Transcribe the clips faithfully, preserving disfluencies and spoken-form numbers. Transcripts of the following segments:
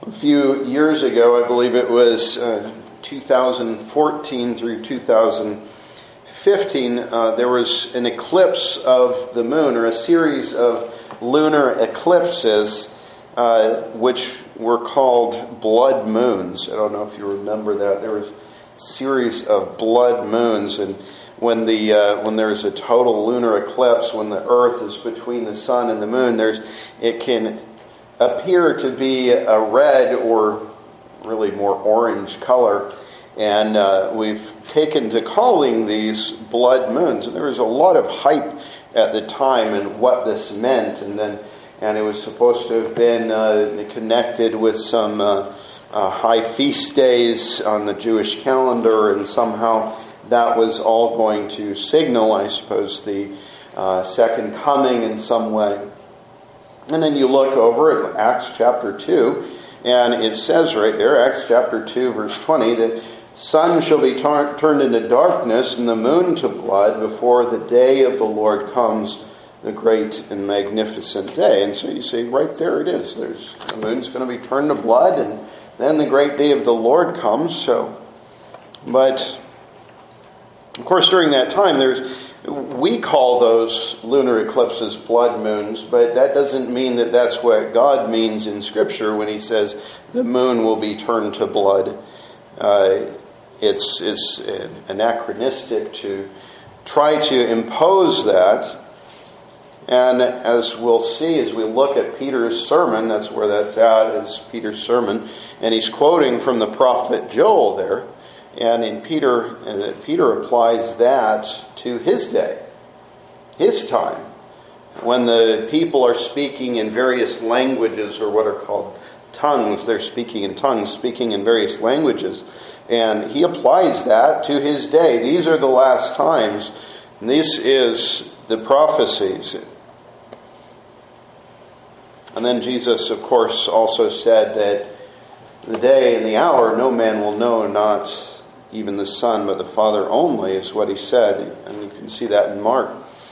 A few years ago, I believe it was uh, two thousand fourteen through two thousand fifteen, uh, there was an eclipse of the moon, or a series of lunar eclipses, uh, which were called blood moons. I don't know if you remember that. There was a series of blood moons, and when the uh, when there's a total lunar eclipse, when the Earth is between the sun and the moon, there's it can appear to be a red or really more orange color. And uh, we've taken to calling these blood moons. And there was a lot of hype at the time and what this meant. And then, and it was supposed to have been uh, connected with some uh, uh, high feast days on the Jewish calendar. And somehow that was all going to signal, I suppose, the uh, second coming in some way. And then you look over at Acts chapter two, and it says right there, Acts chapter two, verse twenty, that sun shall be tar- turned into darkness and the moon to blood before the day of the Lord comes, the great and magnificent day. And so you see, right there it is. There's the moon's going to be turned to blood, and then the great day of the Lord comes. So, but of course, during that time, there's we call those lunar eclipses blood moons, but that doesn't mean that that's what God means in Scripture when He says the moon will be turned to blood. Uh, it's it's anachronistic to try to impose that. And as we'll see as we look at Peter's sermon, that's where that's at, is Peter's sermon, and he's quoting from the prophet Joel there. And in Peter, uh, Peter applies that to his day, his time, when the people are speaking in various languages, or what are called tongues. They're speaking in tongues, speaking in various languages. And he applies that to his day. These are the last times. And this is the prophecies. And then Jesus, of course, also said that the day and the hour no man will know, not even the Son, but the Father only, is what he said. And you can see that in Mark.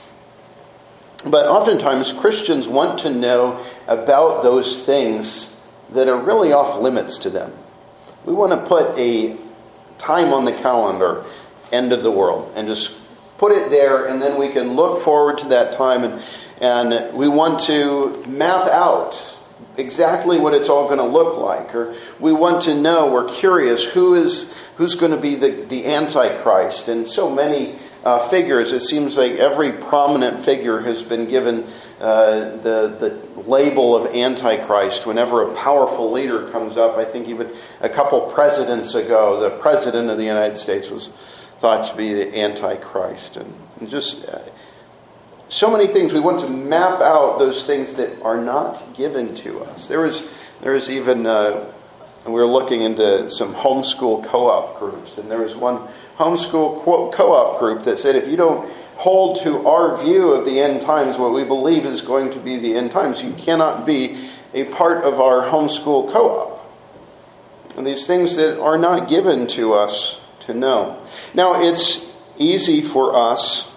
But oftentimes Christians want to know about those things that are really off limits to them. We want to put a time on the calendar, end of the world, and just put it there, and then we can look forward to that time, and, and we want to map out exactly what it's all going to look like. Or we want to know, we're curious, who is who's going to be the, the Antichrist. And so many uh, figures, it seems like every prominent figure has been given uh, the, the label of Antichrist whenever a powerful leader comes up. I think even a couple presidents ago, the President of the United States was thought to be the Antichrist. And just uh, so many things. We want to map out those things that are not given to us. There was, there was even, uh, we were looking into some homeschool co-op groups, and there was one homeschool co-op group that said, if you don't hold to our view of the end times, what we believe is going to be the end times, you cannot be a part of our homeschool co-op. And these things that are not given to us to know. Now, it's easy for us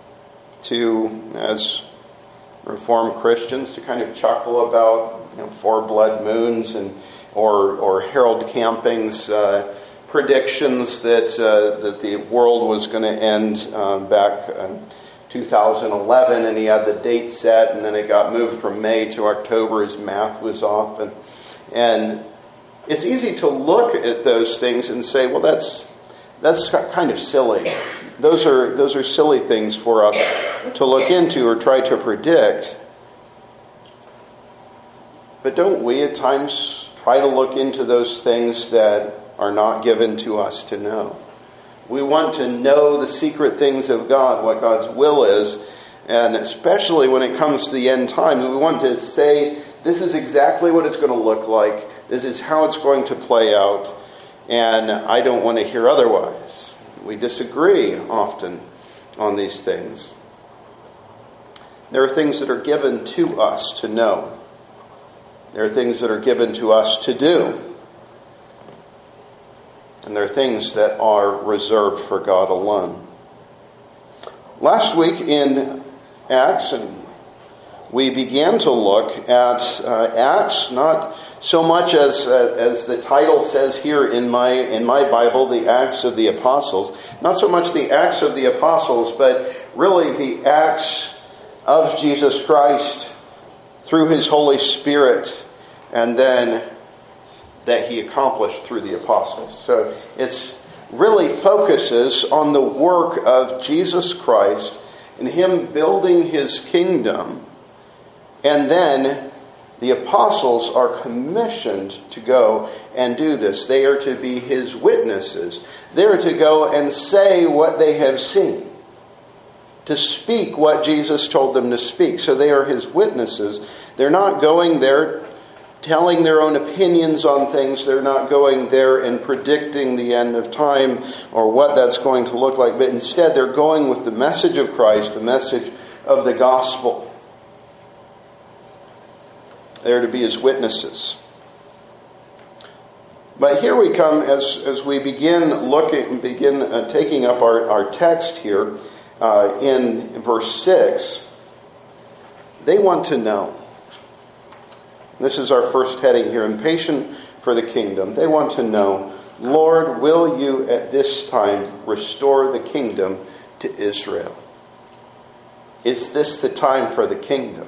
to, as Reformed Christians, to kind of chuckle about, you know, four blood moons and or or Harold Camping's uh, predictions that uh, that the world was going to end uh, back in two thousand eleven, and he had the date set, and then it got moved from May to October. His math was off, and and it's easy to look at those things and say, well, that's that's kind of silly. Those are those are silly things for us to look into or try to predict. But don't we at times try to look into those things that are not given to us to know? We want to know the secret things of God, what God's will is, and especially when it comes to the end time, we want to say, this is exactly what it's going to look like, this is how it's going to play out, and I don't want to hear otherwise. We disagree often on these things. There are things that are given to us to know. There are things that are given to us to do. And there are things that are reserved for God alone. Last week in Acts, and we began to look at uh, Acts, not so much as uh, as the title says here in my in my Bible, the Acts of the Apostles. Not so much the Acts of the Apostles, but really the Acts of Jesus Christ through His Holy Spirit, and then that He accomplished through the apostles. So it's really focuses on the work of Jesus Christ and Him building His kingdom. And then the apostles are commissioned to go and do this. They are to be His witnesses. They are to go and say what they have seen, to speak what Jesus told them to speak. So they are His witnesses. They're not going there telling their own opinions on things. They're not going there and predicting the end of time or what that's going to look like. But instead, they're going with the message of Christ, the message of the gospel. They're to be His witnesses. But here we come as, as we begin looking, begin uh, taking up our, our text here uh, in verse six. They want to know. This is our first heading here, impatient for the kingdom. They want to know, Lord, will you at this time restore the kingdom to Israel? Is this the time for the kingdom?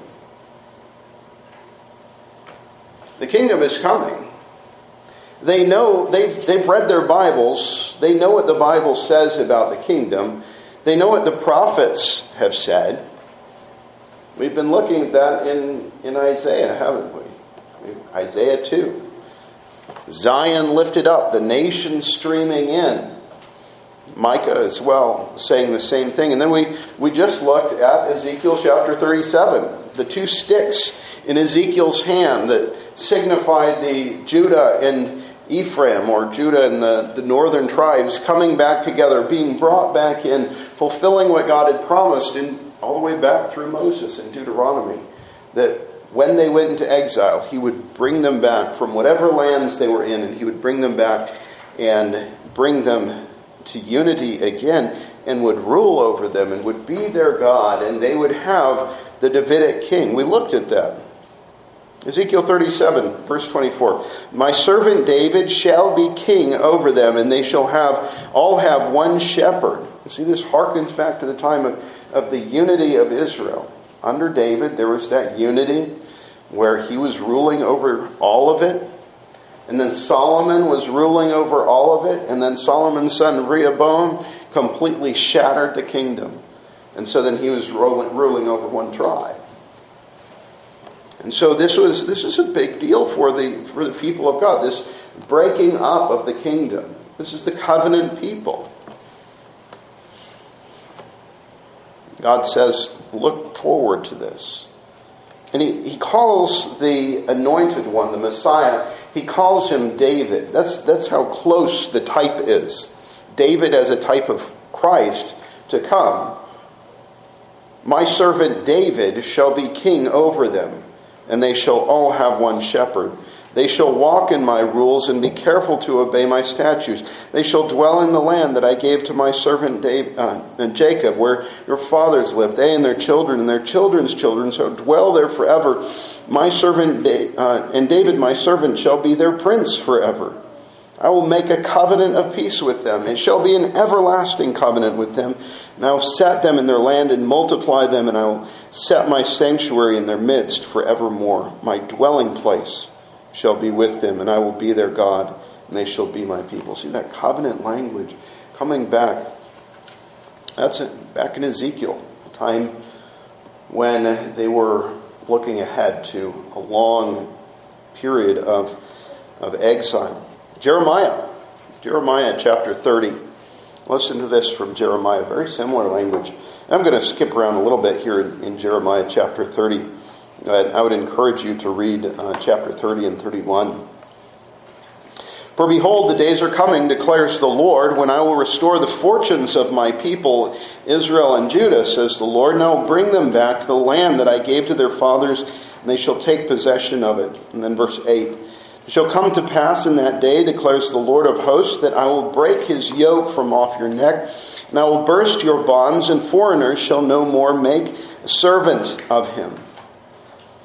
The kingdom is coming. They know, they've, they've read their Bibles. They know what the Bible says about the kingdom. They know what the prophets have said. We've been looking at that in, in Isaiah, haven't we? Isaiah two. Zion lifted up, the nation streaming in. Micah as well, saying the same thing. And then we, we just looked at Ezekiel chapter thirty-seven. The two sticks in Ezekiel's hand that signified the Judah and Ephraim, or Judah and the, the northern tribes, coming back together, being brought back in, fulfilling what God had promised in, all the way back through Moses in Deuteronomy, that when they went into exile, He would bring them back from whatever lands they were in, and He would bring them back and bring them to unity again, and would rule over them and would be their God, and they would have the Davidic king. We looked at that. Ezekiel thirty-seven, verse twenty-four. My servant David shall be king over them, and they shall have all have one shepherd. You see, this harkens back to the time of, of the unity of Israel. Under David, there was that unity where he was ruling over all of it. And then Solomon was ruling over all of it. And then Solomon's son Rehoboam completely shattered the kingdom. And so then he was ruling, ruling over one tribe. And so this was this is a big deal for the for the people of God. This breaking up of the kingdom. This is the covenant people. God says, look forward to this. And he, he calls the anointed one, the Messiah, he calls him David. That's, that's how close the type is. David as a type of Christ to come. My servant David shall be king over them, and they shall all have one shepherd. They shall walk in my rules and be careful to obey my statutes. They shall dwell in the land that I gave to my servant Dave, uh, Jacob, where your fathers lived. They and their children and their children's children shall dwell there forever. My servant da- uh, and David, my servant, shall be their prince forever. I will make a covenant of peace with them. It shall be an everlasting covenant with them. And I will set them in their land and multiply them, and I will set my sanctuary in their midst forevermore. My dwelling place shall be with them, and I will be their God, and they shall be my people. See that covenant language coming back. That's it, back in Ezekiel, a time when they were looking ahead to a long period of, of exile. Jeremiah, Jeremiah chapter thirty. Listen to this from Jeremiah, very similar language. I'm going to skip around a little bit here in, in Jeremiah chapter thirty. I would encourage you to read uh, chapter thirty and thirty-one. For behold, the days are coming, declares the Lord, when I will restore the fortunes of my people, Israel and Judah, says the Lord, and I will bring them back to the land that I gave to their fathers, and they shall take possession of it. And then verse eight. It shall come to pass in that day, declares the Lord of hosts, that I will break his yoke from off your neck, and I will burst your bonds, and foreigners shall no more make a servant of him.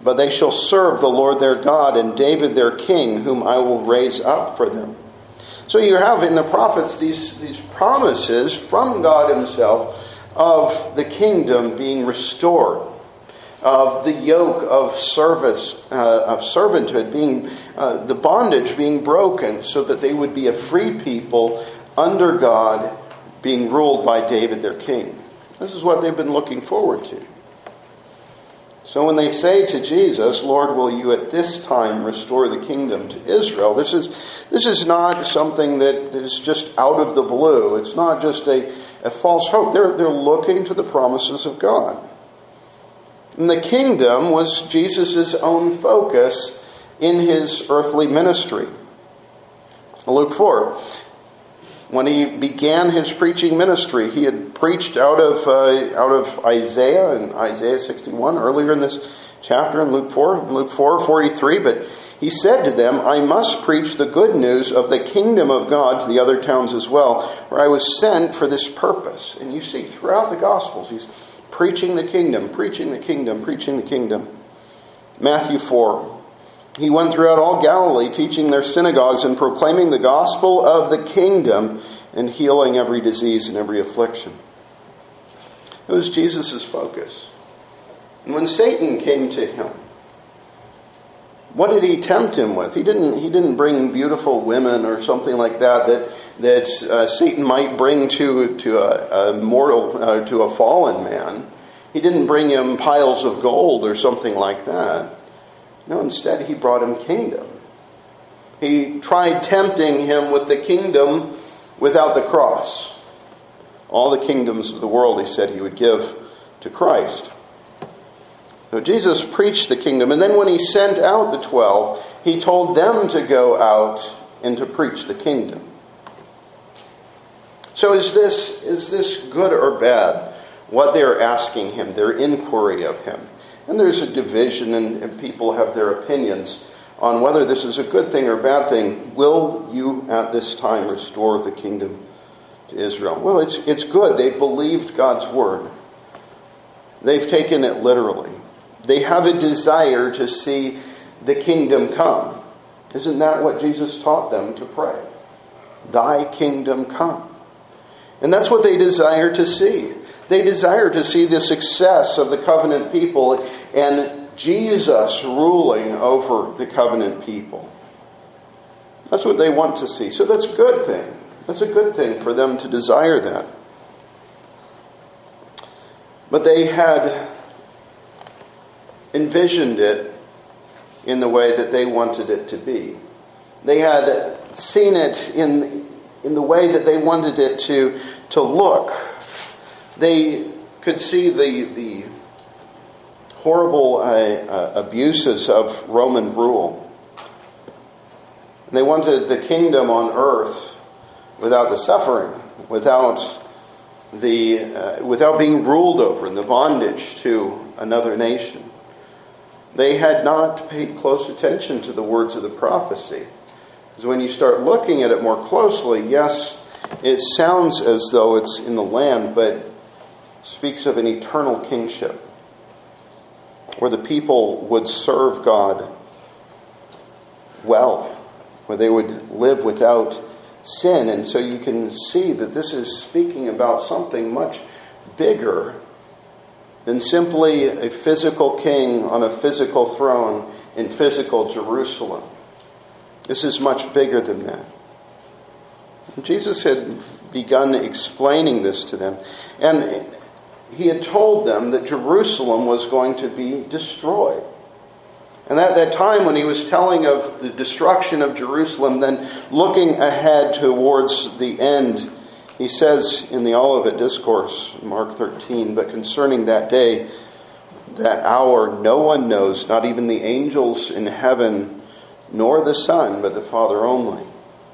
but they shall serve the Lord their God and David their king, whom I will raise up for them. So you have in the prophets these, these promises from God himself of the kingdom being restored, of the yoke of service, uh, of servanthood being, uh, the bondage being broken, so that they would be a free people under God, being ruled by David their king. This is what they've been looking forward to. So when they say to Jesus, Lord, will you at this time restore the kingdom to Israel? This is this is not something that is just out of the blue. It's not just a, a false hope. They're, they're looking to the promises of God. And the kingdom was Jesus' own focus in his earthly ministry. Luke four. When he began his preaching ministry, he had preached out of uh, out of Isaiah and Isaiah sixty-one earlier in this chapter in Luke four, Luke four forty-three. But he said to them, "I must preach the good news of the kingdom of God to the other towns as well, where I was sent for this purpose." And you see throughout the Gospels, he's preaching the kingdom, preaching the kingdom, preaching the kingdom. Matthew four. He went throughout all Galilee, teaching their synagogues and proclaiming the gospel of the kingdom and healing every disease and every affliction. It was Jesus' focus. And when Satan came to him, what did he tempt him with? He didn't, he didn't bring beautiful women or something like that that, that uh, Satan might bring to, to a, a mortal, uh, to a fallen man. He didn't bring him piles of gold or something like that. No, instead he brought him kingdom. He tried tempting him with the kingdom without the cross. All the kingdoms of the world, he said, he would give to Christ. So Jesus preached the kingdom, and then when he sent out the twelve, he told them to go out and to preach the kingdom. So is this, is this good or bad, what they're asking him, their inquiry of him? And there's a division, and, and people have their opinions on whether this is a good thing or a bad thing. Will you at this time restore the kingdom to Israel? Well, it's it's good. They've believed God's word. They've taken it literally. They have a desire to see the kingdom come. Isn't that what Jesus taught them to pray? Thy kingdom come. And that's what they desire to see. They desire to see the success of the covenant people and Jesus ruling over the covenant people. That's what they want to see. So that's a good thing. That's a good thing for them to desire that. But they had envisioned it in the way that they wanted it to be. They had seen it in, in the way that they wanted it to, to look. They could see the, the horrible uh, uh, abuses of Roman rule. And they wanted the kingdom on earth without the suffering, without the uh, without being ruled over in the bondage to another nation. They had not paid close attention to the words of the prophecy. Because when you start looking at it more closely, yes, it sounds as though it's in the land, but speaks of an eternal kingship where the people would serve God well, where they would live without sin. And so you can see that this is speaking about something much bigger than simply a physical king on a physical throne in physical Jerusalem. This is much bigger than that. And Jesus had begun explaining this to them. And he had told them that Jerusalem was going to be destroyed. And at that time when he was telling of the destruction of Jerusalem, then looking ahead towards the end, he says in the Olivet Discourse, Mark thirteen, "But concerning that day, that hour, no one knows, not even the angels in heaven, nor the Son, but the Father only."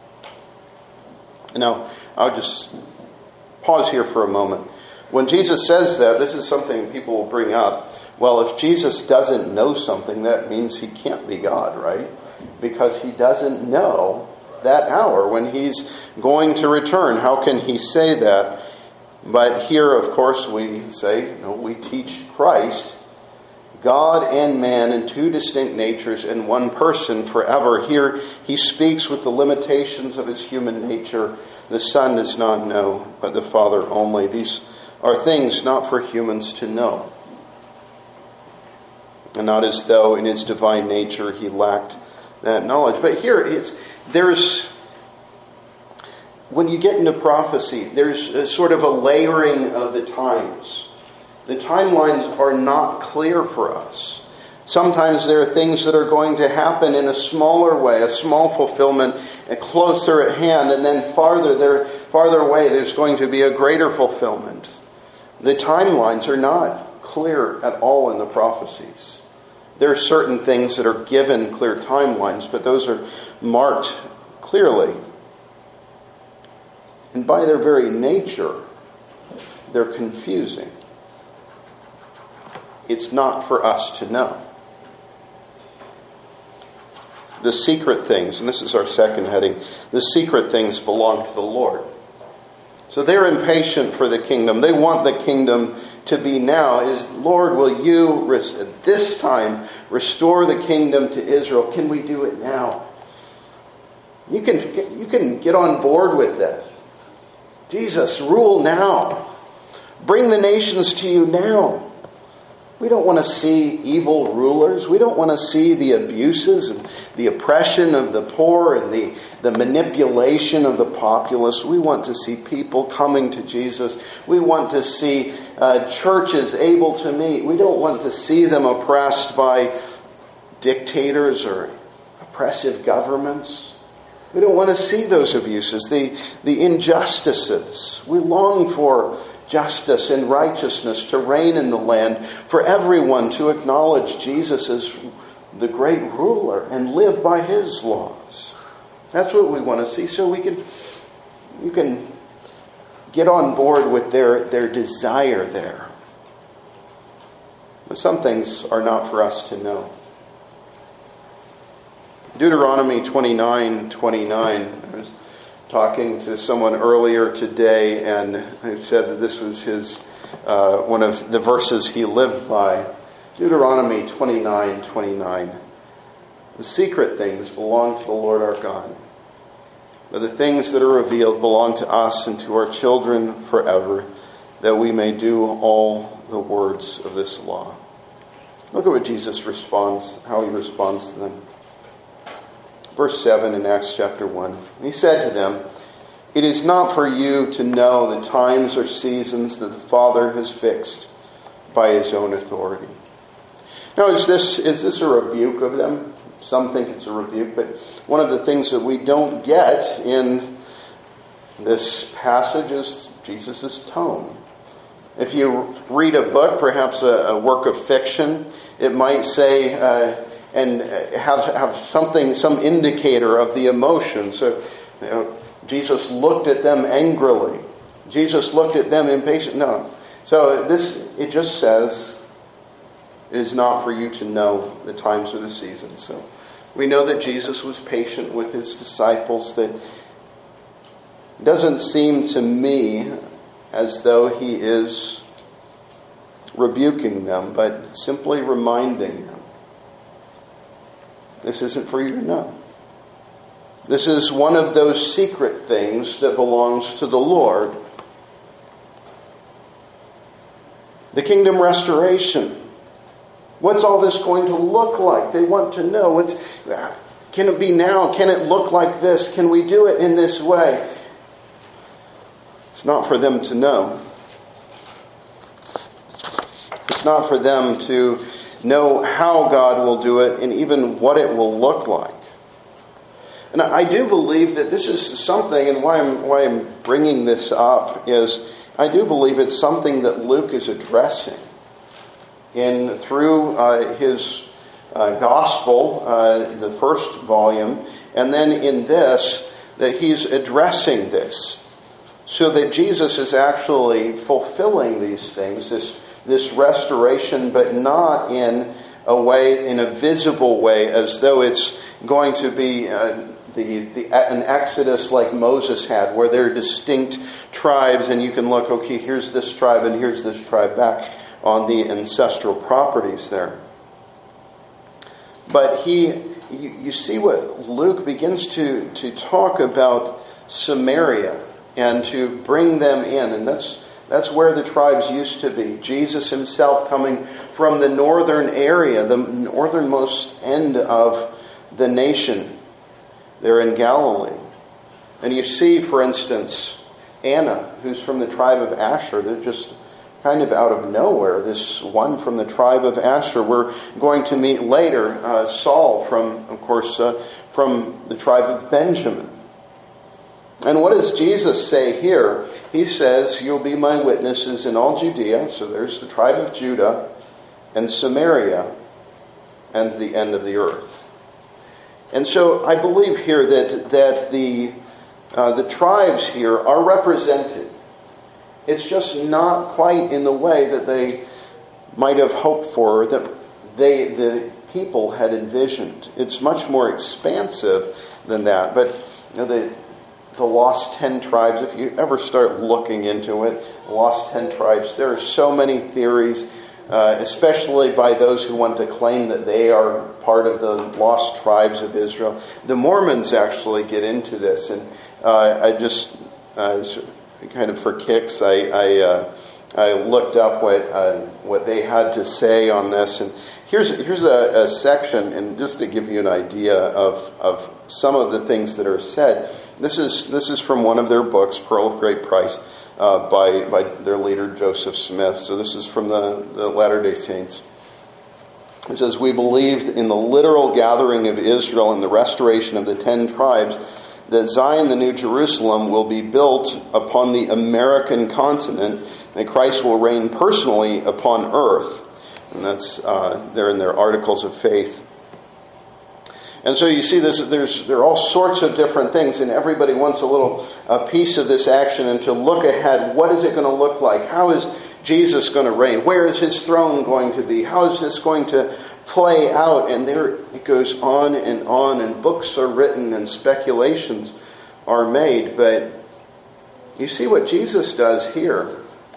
Now, I'll just pause here for a moment. When Jesus says that, this is something people will bring up. Well, if Jesus doesn't know something, that means he can't be God, right? Because he doesn't know that hour when he's going to return. How can he say that? But here, of course, we say, you know, we teach Christ God and man in two distinct natures in one person forever. Here he speaks with the limitations of his human nature. The Son does not know, but the Father only. These are things not for humans to know. And not as though in his divine nature he lacked that knowledge. But here it's there's when you get into prophecy, there's a sort of a layering of the times. The timelines are not clear for us. Sometimes there are things that are going to happen in a smaller way, a small fulfillment, closer at hand, and then farther there, farther away, there's going to be a greater fulfillment. The timelines are not clear at all in the prophecies. There are certain things that are given clear timelines, but those are marked clearly. And by their very nature, they're confusing. It's not for us to know. The secret things, and this is our second heading, the secret things belong to the Lord. So they're impatient for the kingdom. They want the kingdom to be now. Is, Lord, will you at this time restore the kingdom to Israel? Can we do it now? You can, you can get on board with that. Jesus, rule now. Bring the nations to you now. We don't want to see evil rulers. We don't want to see the abuses and the oppression of the poor and the, the manipulation of the populace. We want to see people coming to Jesus. We want to see uh, churches able to meet. We don't want to see them oppressed by dictators or oppressive governments. We don't want to see those abuses, the, the injustices. We long for justice and righteousness to reign in the land, for everyone to acknowledge Jesus as the great ruler and live by his laws. That's what we want to see. So we can, you can get on board with their, their desire there. But some things are not for us to know. Deuteronomy twenty-nine twenty-nine. I was talking to someone earlier today, and I said that this was his uh, one of the verses he lived by. Deuteronomy twenty-nine twenty-nine. The secret things belong to the Lord our God, but the things that are revealed belong to us and to our children forever, that we may do all the words of this law. Look at what Jesus responds, how he responds to them. Verse seven in Acts chapter one. He said to them, "It is not for you to know the times or seasons that the Father has fixed by his own authority." Now, is this, is this a rebuke of them? Some think it's a rebuke, but one of the things that we don't get in this passage is Jesus' tone. If you read a book, perhaps a, a work of fiction, it might say... Uh, and have have something, some indicator of the emotion. So, you know, Jesus looked at them angrily. Jesus looked at them impatient. No. So this, it just says, it is not for you to know the times or the seasons. So we know that Jesus was patient with his disciples. That it doesn't seem to me as though he is rebuking them, but simply reminding them. This isn't for you to know. This is one of those secret things that belongs to the Lord. The kingdom restoration. What's all this going to look like? They want to know. What's, can it be now? Can it look like this? Can we do it in this way? It's not for them to know. It's not for them to know how God will do it and even what it will look like. And I do believe that this is something, and why I'm, why I'm bringing this up is I do believe it's something that Luke is addressing in through uh, his uh, gospel, uh, the first volume, and then in this, that he's addressing this so that Jesus is actually fulfilling these things, this this restoration, but not in a way, in a visible way, as though it's going to be uh, the, the an exodus like Moses had, where there are distinct tribes, and you can look, okay, here's this tribe and here's this tribe back on the ancestral properties there. But he, you, you see what Luke begins to, to talk about Samaria and to bring them in. And that's that's where the tribes used to be. Jesus himself coming from the northern area, the northernmost end of the nation. They're in Galilee. And you see, for instance, Anna, who's from the tribe of Asher. They're just kind of out of nowhere. This one from the tribe of Asher. We're going to meet later uh, Saul from, of course, uh, from the tribe of Benjamin. And what does Jesus say here? He says, you'll be my witnesses in all Judea. So there's the tribe of Judah and Samaria and the end of the earth. And so I believe here that, that the, uh, the tribes here are represented. It's just not quite in the way that they might have hoped for, or that they, the people had envisioned. It's much more expansive than that. But you know, the the lost ten tribes, if you ever start looking into it, the lost ten tribes, there are so many theories, uh, especially by those who want to claim that they are part of the lost tribes of Israel. The Mormons actually get into this, and uh, I just... Uh, kind of for kicks, I I, uh, I looked up what uh, what they had to say on this, and here's here's a, a section, and just to give you an idea of of some of the things that are said. This is this is from one of their books, Pearl of Great Price, uh, by by their leader Joseph Smith. So this is from the, the Latter-day Saints. It says, "We believed in the literal gathering of Israel and the restoration of the ten tribes, that Zion, the New Jerusalem, will be built upon the American continent, and Christ will reign personally upon earth." And that's uh, there in their Articles of Faith. And so you see this. There's there are all sorts of different things, and everybody wants a little a piece of this action and to look ahead. What is it going to look like? How is Jesus going to reign? Where is his throne going to be? How is this going to play out? And there it goes on and on, and books are written and speculations are made. But you see what Jesus does here.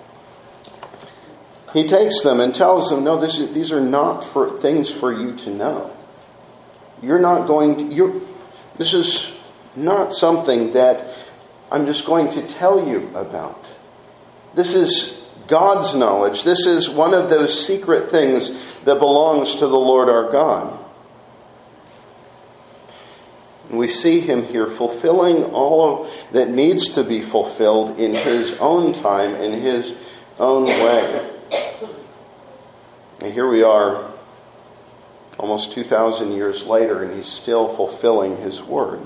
He takes them and tells them, no, this is, these are not for things for you to know. You're not going to, you're, this is not something that I'm just going to tell you about. This is God's knowledge. This is one of those secret things that belongs to the Lord our God. And we see him here fulfilling all of that needs to be fulfilled in his own time, in his own way. And here we are, almost two thousand years later, and he's still fulfilling his word.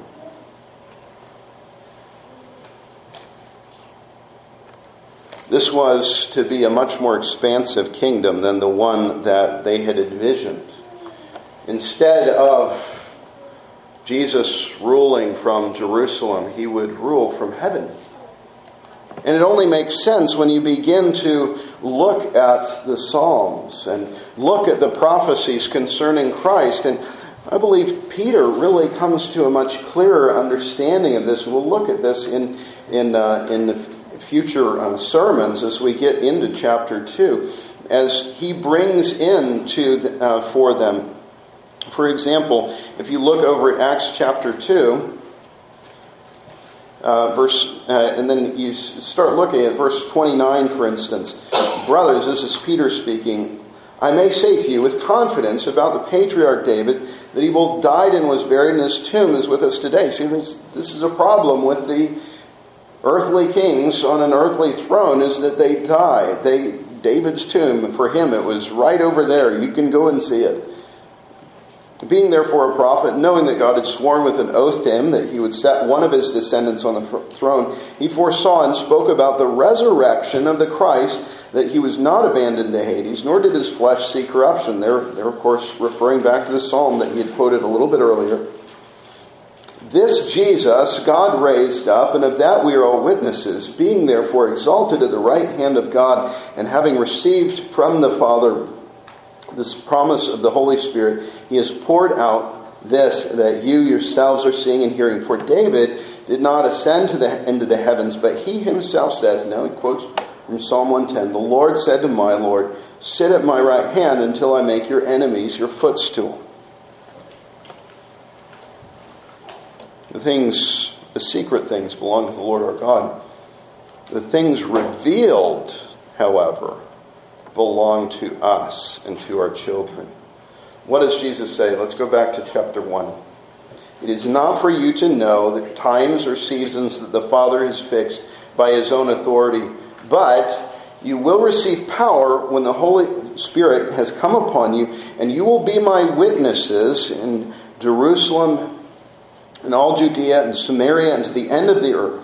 This was to be a much more expansive kingdom than the one that they had envisioned. Instead of Jesus ruling from Jerusalem, he would rule from heaven. And it only makes sense when you begin to look at the Psalms and look at the prophecies concerning Christ. And I believe Peter really comes to a much clearer understanding of this. We'll look at this in in uh, in the future uh, sermons as we get into chapter two, as he brings in to the, uh, for them. For example, if you look over at Acts chapter two, uh, verse, uh, and then you start looking at verse twenty-nine, for instance. Brothers, this is Peter speaking, I may say to you with confidence about the patriarch David that he both died and was buried, and his tomb is with us today. See, this, this is a problem with the earthly kings on an earthly throne, is that they die. They David's tomb, for him, it was right over there. You can go and see it. Being therefore a prophet, knowing that God had sworn with an oath to him that he would set one of his descendants on the throne, he foresaw and spoke about the resurrection of the Christ, that he was not abandoned to Hades, nor did his flesh see corruption. They're, they're of course referring back to the psalm that he had quoted a little bit earlier. This Jesus God raised up, and of that we are all witnesses, being therefore exalted at the right hand of God, and having received from the Father this promise of the Holy Spirit, he has poured out this that you yourselves are seeing and hearing. For David did not ascend to the into the heavens, but he himself says, now he quotes from Psalm one ten, the Lord said to my Lord, sit at my right hand until I make your enemies your footstool. The things, the secret things belong to the Lord our God. The things revealed, however, belong to us and to our children. What does Jesus say? Let's go back to chapter one. It is not for you to know the times or seasons that the Father has fixed by his own authority, but you will receive power when the Holy Spirit has come upon you, and you will be my witnesses in Jerusalem and all Judea and Samaria and to the end of the earth.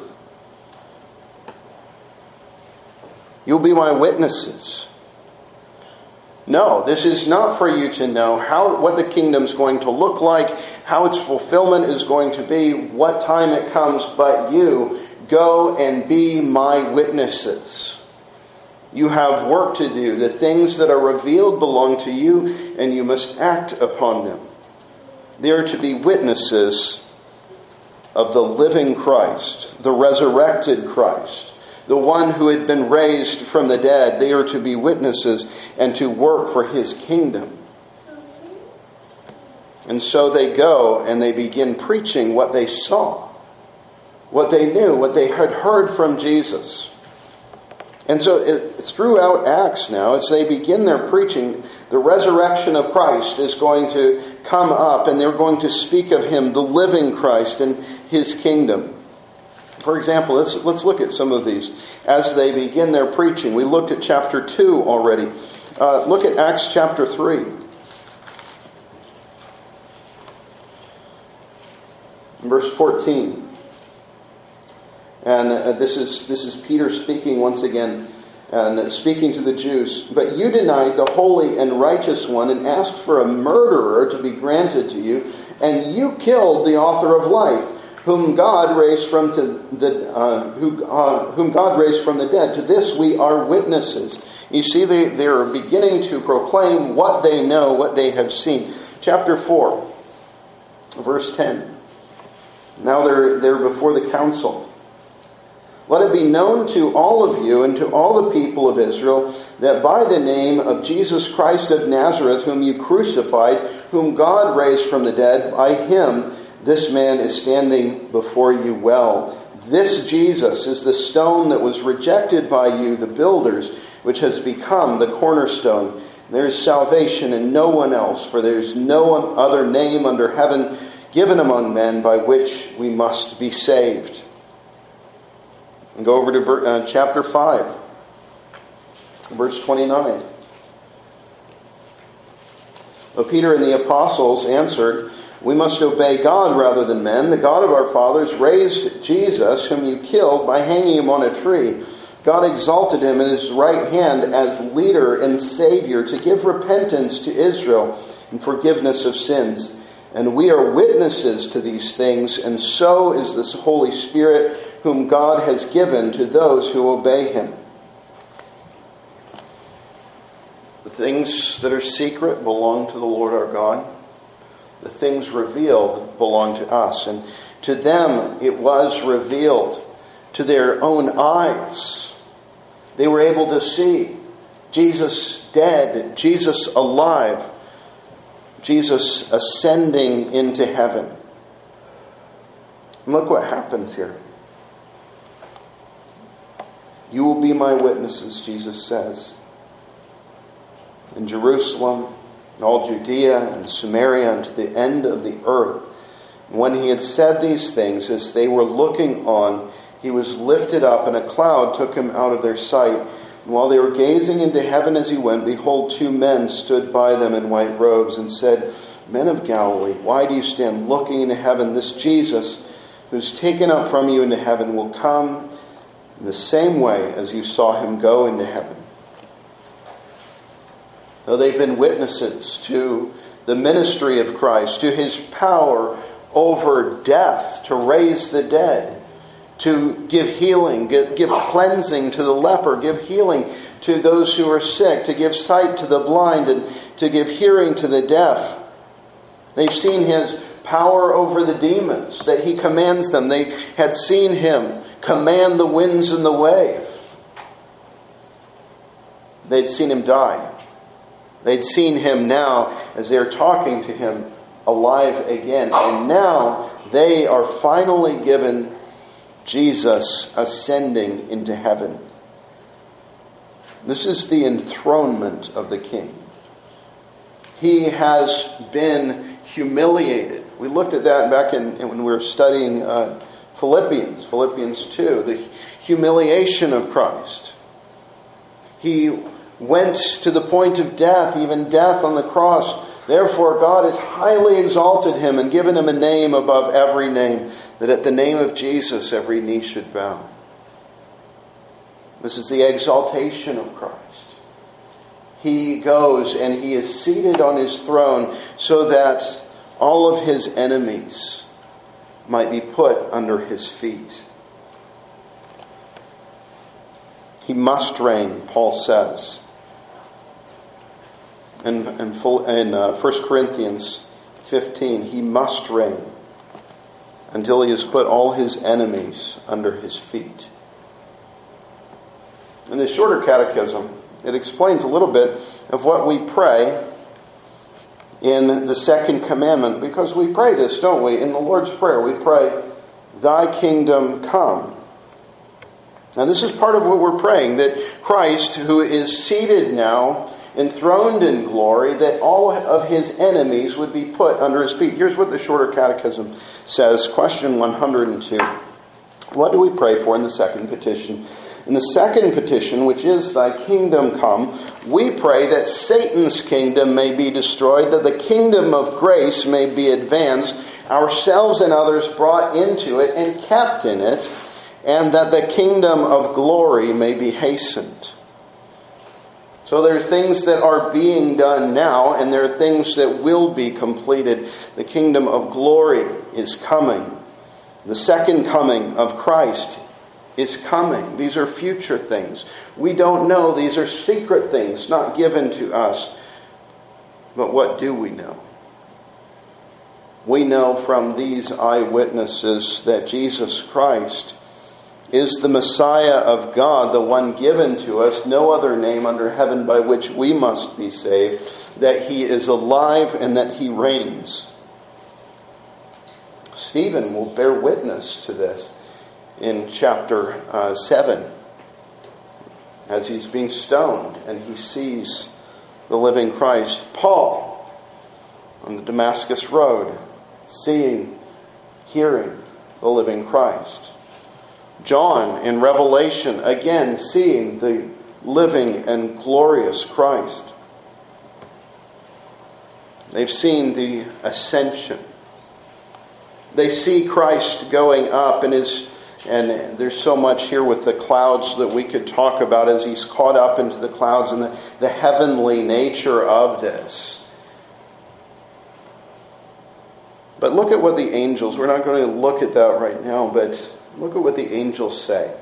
You'll be my witnesses. No, this is not for you to know how what the kingdom's going to look like, how its fulfillment is going to be, what time it comes, but you go and be my witnesses. You have work to do. The things that are revealed belong to you, and you must act upon them. They are to be witnesses of the living Christ, the resurrected Christ, the one who had been raised from the dead. They are to be witnesses and to work for his kingdom. And so they go and they begin preaching what they saw, what they knew, what they had heard from Jesus. And so it, throughout Acts now, as they begin their preaching, the resurrection of Christ is going to come up, and they're going to speak of him, the living Christ, and his kingdom. For example, let's, let's look at some of these as they begin their preaching. We looked at chapter two already. Uh, look at Acts chapter three. Verse fourteen. And uh, this is this is Peter speaking once again, and speaking to the Jews. But you denied the holy and righteous one and asked for a murderer to be granted to you, and you killed the author of life, whom God raised from to the uh, who, uh, whom God raised from the dead. To this we are witnesses. You see, they, they are beginning to proclaim what they know, what they have seen. Chapter four, verse ten. Now they're they're before the council. Let it be known to all of you and to all the people of Israel that by the name of Jesus Christ of Nazareth, whom you crucified, whom God raised from the dead, by him this man is standing before you well. This Jesus is the stone that was rejected by you, the builders, which has become the cornerstone. There is salvation in no one else, for there is no other name under heaven given among men by which we must be saved. And go over to uh, chapter five, verse twenty-nine. But Peter and the apostles answered, we must obey God rather than men. The God of our fathers raised Jesus, whom you killed by hanging him on a tree. God exalted him in his right hand as leader and Savior to give repentance to Israel and forgiveness of sins. And we are witnesses to these things, and so is this Holy Spirit, whom God has given to those who obey him. The things that are secret belong to the Lord our God. The things revealed belong to us. And to them it was revealed to their own eyes. They were able to see Jesus dead, Jesus alive, Jesus ascending into heaven. And look what happens here. You will be my witnesses, Jesus says, in Jerusalem, in all Judea and Samaria, and to the end of the earth. And when he had said these things, as they were looking on, he was lifted up, and a cloud took him out of their sight. And while they were gazing into heaven as he went, behold, two men stood by them in white robes, and said, Men of Galilee, why do you stand looking into heaven? This Jesus, who's taken up from you into heaven, will come in the same way as you saw him go into heaven. Though they've been witnesses to the ministry of Christ, to his power over death, to raise the dead, to give healing, give, give cleansing to the leper, give healing to those who are sick, to give sight to the blind, and to give hearing to the deaf. They've seen his power over the demons, that he commands them. They had seen him command the winds and the wave. They'd seen him die. They'd seen him now, as they're talking to him, alive again. And now they are finally given Jesus ascending into heaven. This is the enthronement of the King. He has been humiliated. We looked at that back in, when we were studying uh, Philippians, Philippians two, the humiliation of Christ. He went to the point of death, even death on the cross. Therefore, God has highly exalted him and given him a name above every name, that at the name of Jesus every knee should bow. This is the exaltation of Christ. He goes and he is seated on his throne so that all of his enemies might be put under his feet. He must reign, Paul says. In, in, full, in uh, First Corinthians fifteen, he must reign until he has put all his enemies under his feet. In the shorter catechism, it explains a little bit of what we pray in the second commandment, because we pray this, don't we? In the Lord's Prayer, we pray, "Thy kingdom come." Now this is part of what we're praying, that Christ, who is seated now, enthroned in glory, that all of his enemies would be put under his feet. Here's what the shorter catechism says, question one hundred two. What do we pray for in the second petition? In the second petition, which is "Thy kingdom come," we pray that Satan's kingdom may be destroyed, that the kingdom of grace may be advanced, ourselves and others brought into it and kept in it, and that the kingdom of glory may be hastened. So there are things that are being done now, and there are things that will be completed. The kingdom of glory is coming. The second coming of Christ is coming. These are future things. We don't know. These are secret things, not given to us. But what do we know? We know from these eyewitnesses that Jesus Christ is the Messiah of God, the one given to us, no other name under heaven by which we must be saved, that he is alive and that he reigns. Stephen will bear witness to this in chapter uh, seven, as he's being stoned and he sees the living Christ. Paul, on the Damascus Road, seeing, hearing the living Christ. John in Revelation, again seeing the living and glorious Christ. They've seen the ascension. They see Christ going up, and his, and there's so much here with the clouds that we could talk about as he's caught up into the clouds and the, the heavenly nature of this. But look at what the angels, we're not going to look at that right now, but look at what the angels say.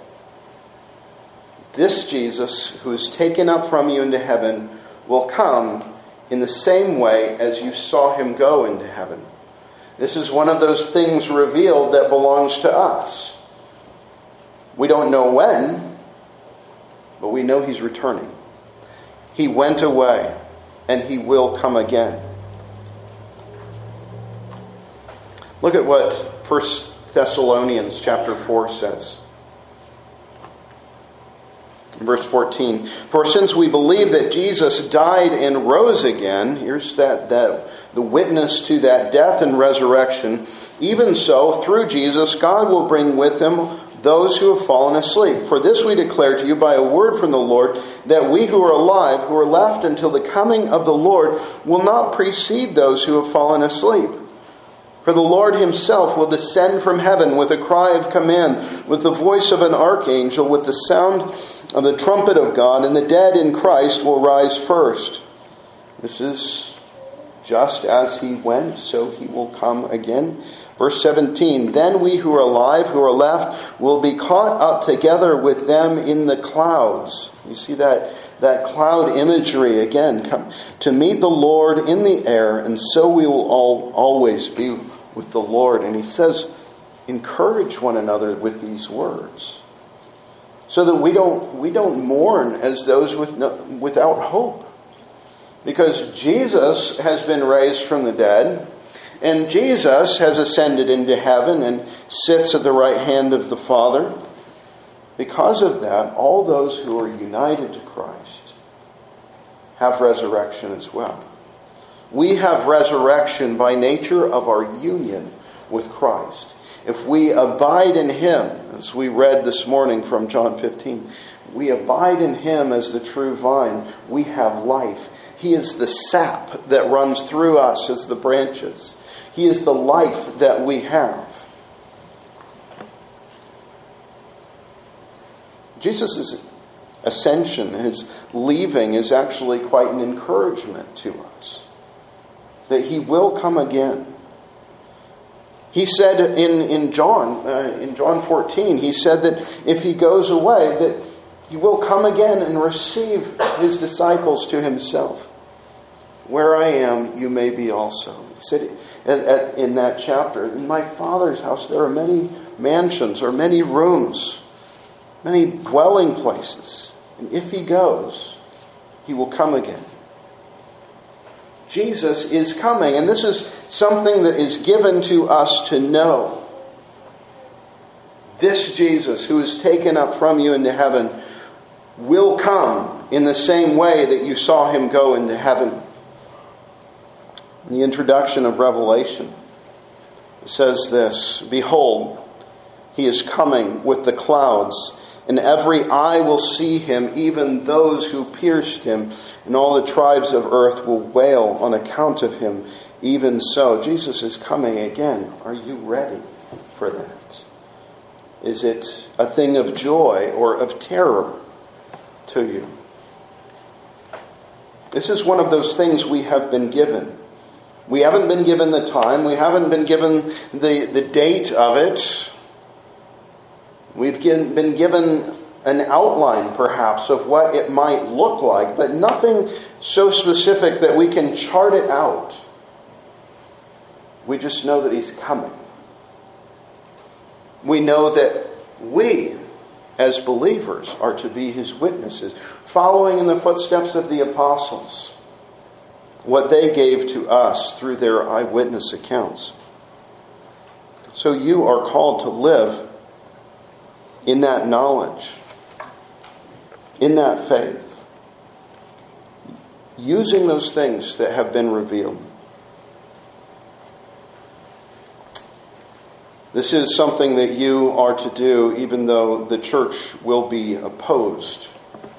This Jesus, who is taken up from you into heaven, will come in the same way as you saw him go into heaven. This is one of those things revealed that belongs to us. We don't know when, but we know he's returning. He went away, and he will come again. Look at what First Thessalonians chapter four says. Verse fourteen. For since we believe that Jesus died and rose again, here's that, that the witness to that death and resurrection, even so, through Jesus, God will bring with him those who have fallen asleep. For this we declare to you by a word from the Lord, that we who are alive, who are left until the coming of the Lord, will not precede those who have fallen asleep. For the Lord himself will descend from heaven with a cry of command, with the voice of an archangel, with the sound of the trumpet of God, and the dead in Christ will rise first. This is just as he went, so he will come again. Verse seventeen, then we who are alive, who are left, will be caught up together with them in the clouds. You see that, that cloud imagery again, come to meet the Lord in the air, and so we will all always be with the Lord. And he says, encourage one another with these words, so that we don't we don't mourn as those with no, without hope. Because Jesus has been raised from the dead, And Jesus has ascended into heaven and sits at the right hand of the Father. Because of that, all those who are united to Christ have resurrection as well. We have resurrection by nature of our union with Christ. If we abide in Him, as we read this morning from John fifteen, we abide in Him as the true vine, we have life. He is the sap that runs through us as the branches. He is the life that we have. Jesus' ascension, His leaving, is actually quite an encouragement to us. That He will come again. He said in, in John, uh, in John fourteen, He said that if He goes away, that He will come again and receive His disciples to Himself. Where I am, you may be also. He said at, at, in that chapter, in my Father's house there are many mansions or many rooms, many dwelling places. And if He goes, He will come again. Jesus is coming, and this is something that is given to us to know. This Jesus who is taken up from you into heaven will come in the same way that you saw Him go into heaven. In the introduction of Revelation, it says this, "Behold, He is coming with the clouds, and every eye will see Him, even those who pierced Him, and all the tribes of earth will wail on account of Him. Even so," Jesus is coming again. Are you ready for that? Is it a thing of joy or of terror to you? This is one of those things we have been given. We haven't been given the time. We haven't been given the, the date of it. We've been given an outline, perhaps, of what it might look like, but nothing so specific that we can chart it out. We just know that He's coming. We know that we, as believers, are to be His witnesses, following in the footsteps of the apostles, what they gave to us through their eyewitness accounts. So you are called to live in that knowledge, in that faith, using those things that have been revealed. This is something that you are to do even though the church will be opposed.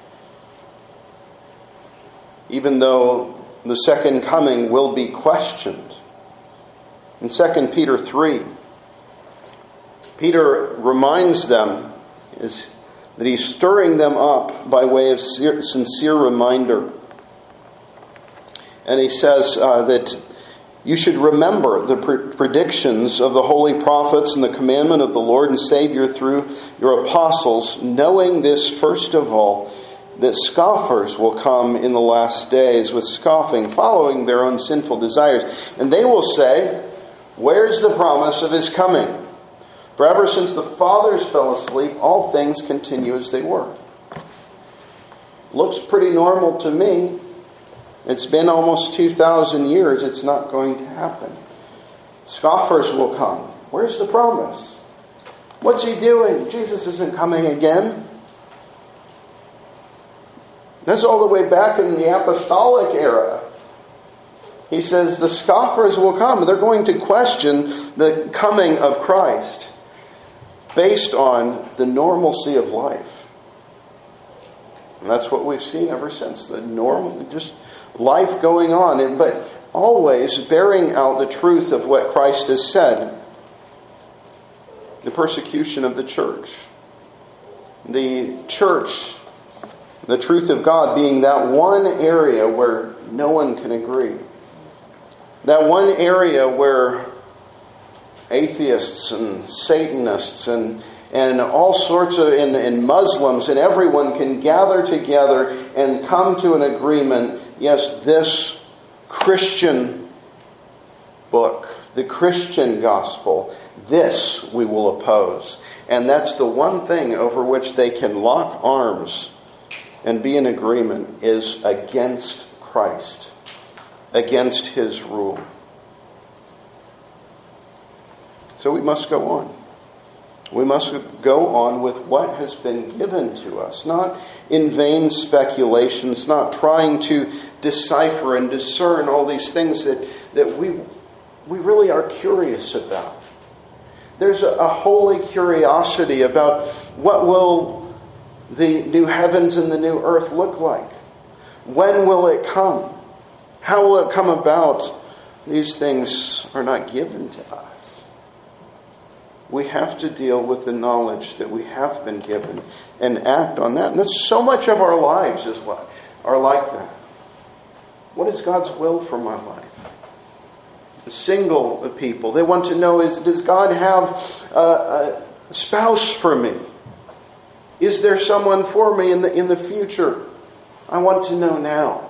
Even though the second coming will be questioned. In Second Peter three, Peter reminds them is that he's stirring them up by way of sincere reminder. And he says uh, that you should remember the pre- predictions of the holy prophets and the commandment of the Lord and Savior through your apostles, knowing this first of all, that scoffers will come in the last days with scoffing, following their own sinful desires. And they will say, where's the promise of His coming? For ever since the fathers fell asleep, all things continue as they were. Looks pretty normal to me. It's been almost two thousand years. It's not going to happen. Scoffers will come. Where's the promise? What's He doing? Jesus isn't coming again. That's all the way back in the apostolic era. He says the scoffers will come. They're going to question the coming of Christ based on the normalcy of life. And that's what we've seen ever since. The normal, just life going on. But always bearing out the truth of what Christ has said. The persecution of the church. The church, the truth of God being that one area where no one can agree. That one area where atheists and Satanists and and all sorts of and, and Muslims and everyone can gather together and come to an agreement. Yes, this Christian book, the Christian gospel, this we will oppose. And that's the one thing over which they can lock arms and be in agreement is against Christ, against His rule. So we must go on. We must go on with what has been given to us, not in vain speculations, not trying to decipher and discern all these things that, that we, we really are curious about. There's a, a holy curiosity about what will the new heavens and the new earth look like. When will it come? How will it come about? These things are not given to us. We have to deal with the knowledge that we have been given and act on that. And that's so much of our lives is like, are like that. What is God's will for my life? The single people, they want to know, is does God have a, a spouse for me? Is there someone for me in the in the future? I want to know now.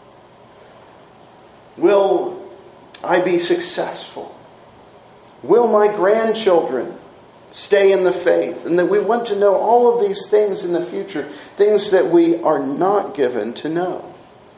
Will I be successful? Will my grandchildren stay in the faith? And that we want to know all of these things in the future, things that we are not given to know.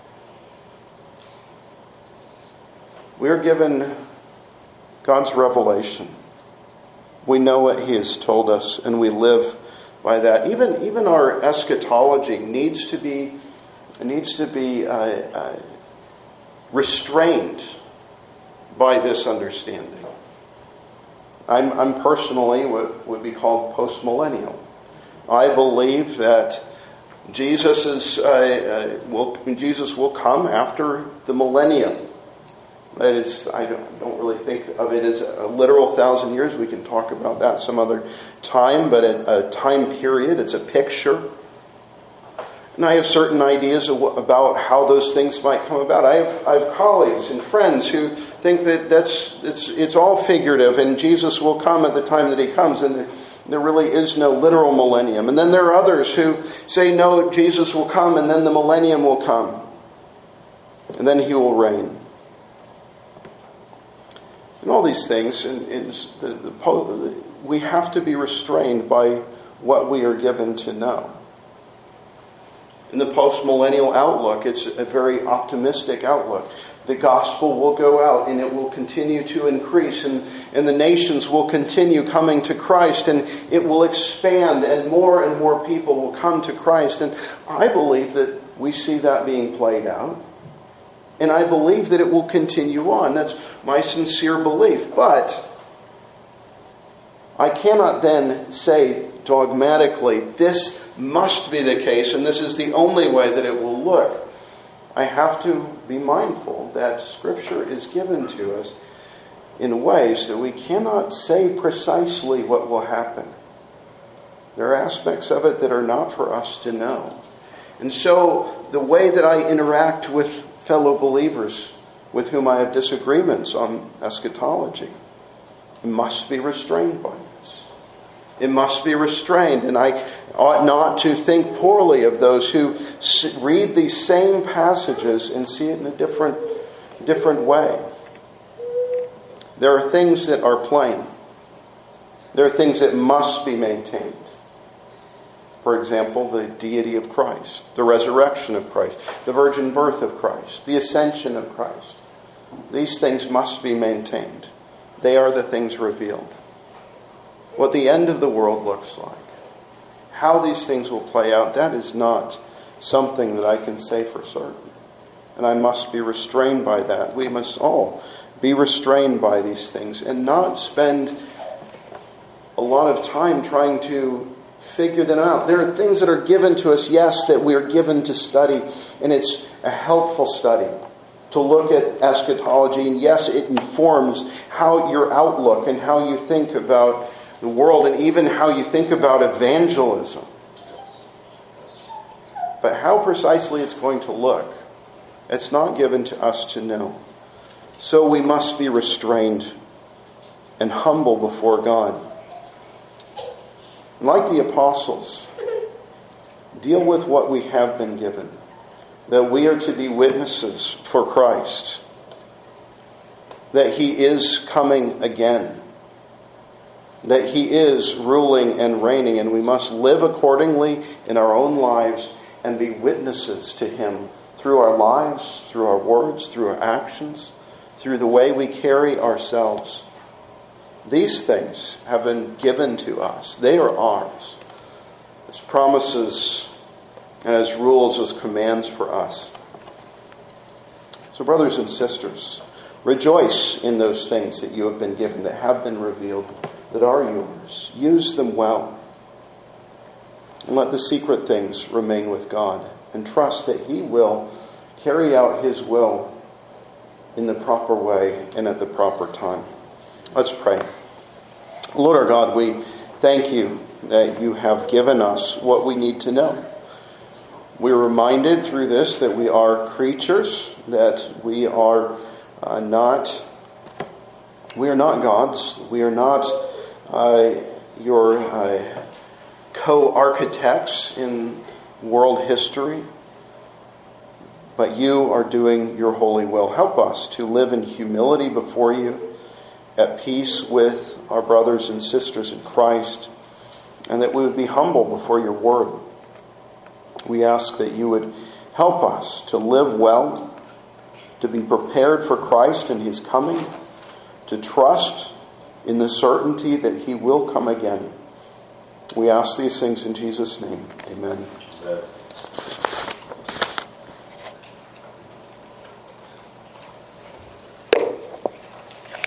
We are given God's revelation. We know what He has told us, and we live by that. Even even our eschatology needs to be needs to be uh, uh, restrained by this understanding. I'm, I'm personally what would be called postmillennial. I believe that Jesus is uh, uh, will Jesus will come after the millennium. That is, I don't, don't really think of it as a literal thousand years. We can talk about that some other time, but a, a time period. It's a picture. And I have certain ideas of, about how those things might come about. I have, I have colleagues and friends who think that that's it's it's all figurative, and Jesus will come at the time that He comes, and there really is no literal millennium. And then there are others who say, no, Jesus will come, and then the millennium will come, and then He will reign. And all these things, and, and the, the, we have to be restrained by what we are given to know. In the post-millennial outlook, it's a very optimistic outlook. The gospel will go out and it will continue to increase, and, and the nations will continue coming to Christ, and it will expand, and more and more people will come to Christ. And I believe that we see that being played out. And I believe that it will continue on. That's my sincere belief. But I cannot then say dogmatically, this must be the case, and this is the only way that it will look. I have to be mindful that Scripture is given to us in ways that we cannot say precisely what will happen. There are aspects of it that are not for us to know. And so the way that I interact with fellow believers with whom I have disagreements on eschatology must be restrained by this. It must be restrained, and I ought not to think poorly of those who read these same passages and see it in a different, different way. There are things that are plain. There are things that must be maintained. For example, the deity of Christ, the resurrection of Christ, the virgin birth of Christ, the ascension of Christ. These things must be maintained. They are the things revealed. What the end of the world looks like, how these things will play out, that is not something that I can say for certain. And I must be restrained by that. We must all be restrained by these things and not spend a lot of time trying to figure them out. There are things that are given to us, yes, that we are given to study, and it's a helpful study to look at eschatology, and yes, it informs how your outlook and how you think about the world, and even how you think about evangelism. But how precisely it's going to look, it's not given to us to know. So we must be restrained and humble before God. Like the apostles, deal with what we have been given. That we are to be witnesses for Christ. That He is coming again. That He is ruling and reigning, and we must live accordingly in our own lives and be witnesses to Him through our lives, through our words, through our actions, through the way we carry ourselves. These things have been given to us. They are ours. As promises and as rules, as commands for us. So brothers and sisters, rejoice in those things that you have been given, that have been revealed, that are yours. Use them well. And let the secret things remain with God. And trust that He will carry out His will in the proper way and at the proper time. Let's pray. Lord our God, we thank you that you have given us what we need to know. We're reminded through this that we are creatures, that we are uh, not we are not gods. We are not uh, your uh, co-architects in world history. But you are doing your holy will. Help us to live in humility before you, at peace with our brothers and sisters in Christ, and that we would be humble before your word. We ask that you would help us to live well, to be prepared for Christ and His coming, to trust in the certainty that He will come again. We ask these things in Jesus' name. Amen. Amen.